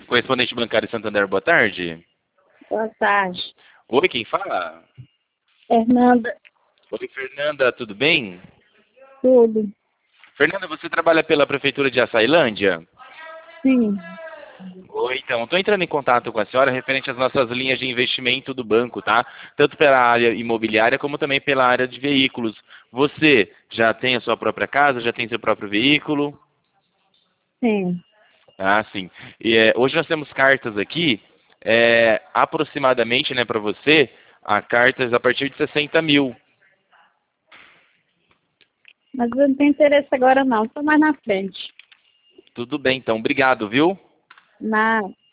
Correspondente bancário Santander, boa tarde. Boa tarde. Oi, quem fala? Fernanda, Oi, Fernanda, tudo bem? tudo. Fernanda, você trabalha pela Prefeitura de Açailândia? Sim, Oi, então, estou entrando em contato com a senhora referente às nossas linhas de investimento do banco, tá? Tanto pela área imobiliária como também pela área de veículos. Você já tem a sua própria casa, já tem seu próprio veículo? sim. Ah, sim. E, hoje nós temos cartas aqui, aproximadamente, né, para você, cartas a partir de 60 mil. Mas eu não tenho interesse agora não, só mais na frente. Tudo bem, então. Obrigado, viu? Na